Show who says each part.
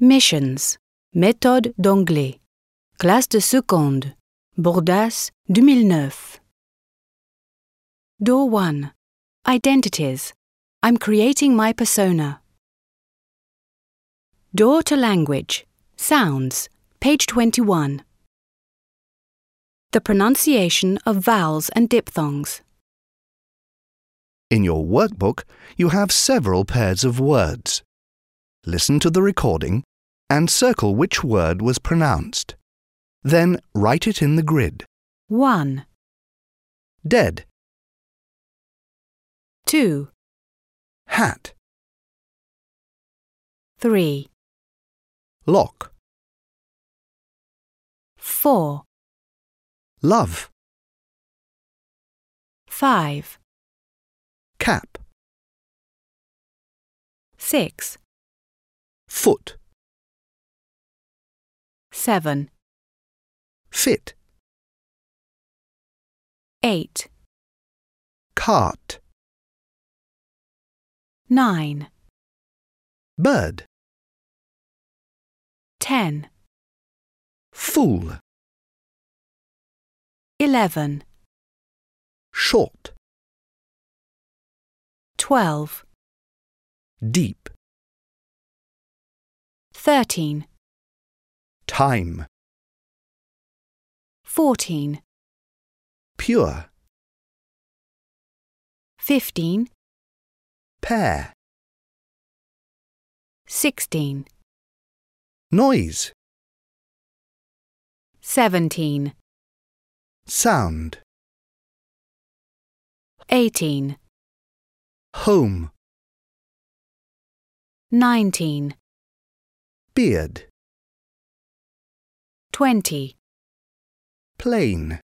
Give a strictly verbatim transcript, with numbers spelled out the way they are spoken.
Speaker 1: Missions. Méthode d'anglais. Classe de seconde. Bordas, deux mille neuf. Door one. Identities. I'm creating my persona. Door to language. Sounds. Page twenty-one. The pronunciation of vowels and diphthongs.
Speaker 2: In your workbook, you have several pairs of words. Listen to the recording and circle which word was pronounced. Then write it in the grid.
Speaker 1: one.
Speaker 2: Dead,
Speaker 1: two.
Speaker 2: hat,
Speaker 1: three.
Speaker 2: lock,
Speaker 1: four.
Speaker 2: love,
Speaker 1: five.
Speaker 2: cap,
Speaker 1: six.
Speaker 2: foot,
Speaker 1: seven.
Speaker 2: fit,
Speaker 1: eight.
Speaker 2: cart,
Speaker 1: nine.
Speaker 2: bird,
Speaker 1: ten.
Speaker 2: fool,
Speaker 1: eleven.
Speaker 2: short,
Speaker 1: twelve.
Speaker 2: deep,
Speaker 1: thirteen.
Speaker 2: time,
Speaker 1: fourteen.
Speaker 2: pure,
Speaker 1: fifteen.
Speaker 2: pair,
Speaker 1: sixteen.
Speaker 2: noise,
Speaker 1: seventeen.
Speaker 2: sound,
Speaker 1: eighteen.
Speaker 2: home,
Speaker 1: nineteen.
Speaker 2: beard,
Speaker 1: twenty.
Speaker 2: plain,